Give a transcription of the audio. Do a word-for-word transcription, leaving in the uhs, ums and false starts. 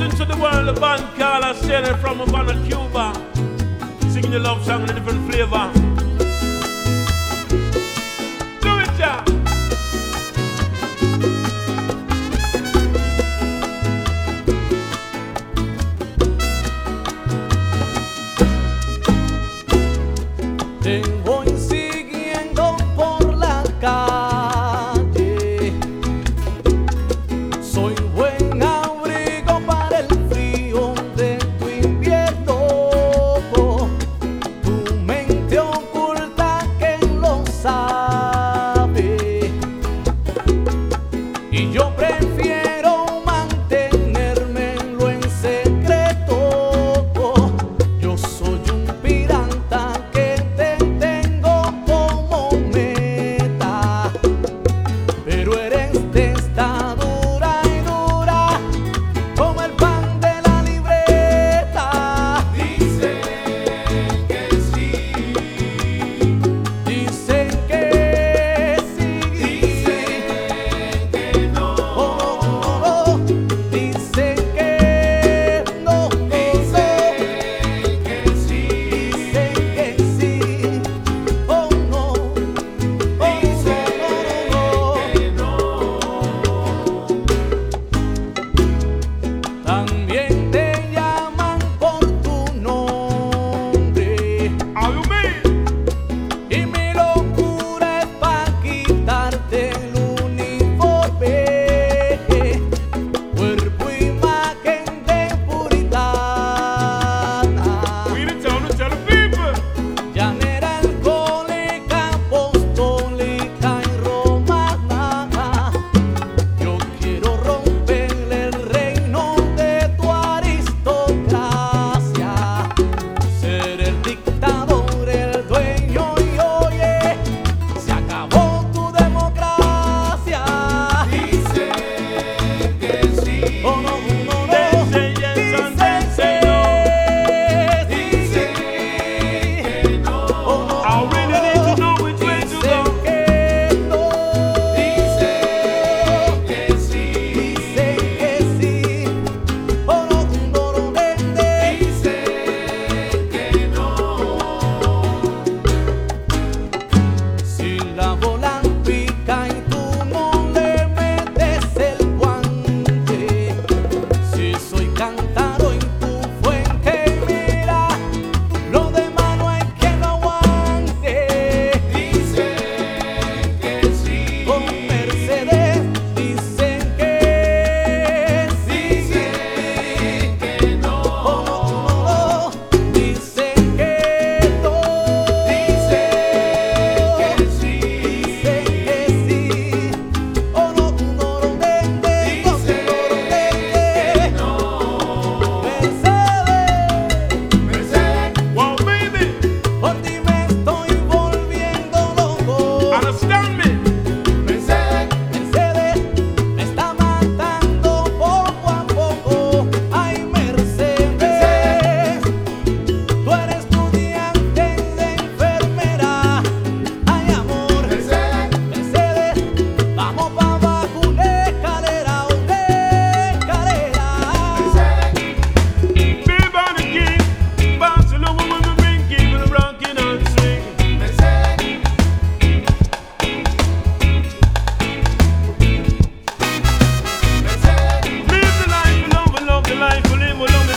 Greetings to the world, the band Carla Shannon from Havana, Cuba. Singing your love song in a different flavor. Do it, yeah. Te voy siguiendo por la calle. Soy buen abrigo para el frío de tu invierno. Tu mente oculta que lo sabe. Y yo prefiero mantenérmelo en secreto. Yo soy un pirata que te tengo como meta, pero eres testadura y dura como el pan de la libreta. Dicen que sí, Dicen que sí, dicen que no, oh, oh, oh, dicen que no, no, no, dicen que sí, dicen que sí, oh no, oh dicen no, que no. también te llaman por tu nombre. How you mean? Y mi locura es pa' quitarte el uniforme, cuerpo, imagen de puritana, We the town to tell the people. llanera alcohólica, apostólica y romana. Yo quiero romperle el reino de tu aristocracia, ser el dictador, el dueño y oye, se acabó tu democracia. Dicen que sí, Oh no, no, no, They say yes and they say no. dicen que que no, oh I really need to know which way to dicen go. que no, dicen que sí, dicen que sí, oh no, no, no, vende. dicen que no. Si la bola pica y tú no le metes el guante, si soy cántaro y tu fuente, mira, lo demás no hay quien lo aguante. Dicen que sí, Con Mercedes dicen que sí, dicen que no, oh no, no, dicen que no, dicen que sí, dicen que sí, oh no, no, no, vende, no, dicen no, que vende, no. Mercedes, Mercedes, Wow, baby. por ti me estoy volviendo loco. Understand me? Mercedes, Mercedes me está matando poco a poco. Ay, Mercedes, tú eres estudiante de enfermera. Ay, amor, Mercedes, Mercedes, vamos pa' abajo, una escalera, una escalera. Big on the king. Bounce along with the ring, keep it rocking and swing. Mercedes, Mercedes, Live the life, love, love the life, live, love